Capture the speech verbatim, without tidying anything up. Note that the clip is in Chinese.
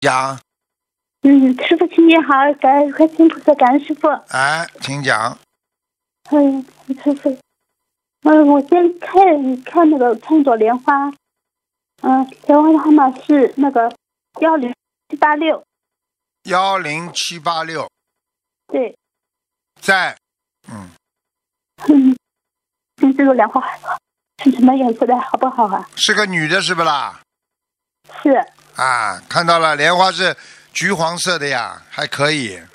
讲。 嗯，师傅新年好，感恩观世音菩萨，感恩师傅。 哎，请讲。 嗯，师傅，嗯，我先看看那个看一朵莲花，嗯，莲花的号码是那个幺零七八六。 幺零七八六。 对。 在。嗯。 嗯，嗯，这朵莲花是什么颜色的，好不好啊？ 是个女的，是不啦？ 是。 啊，看到了，莲花是橘黄色的呀，还可以。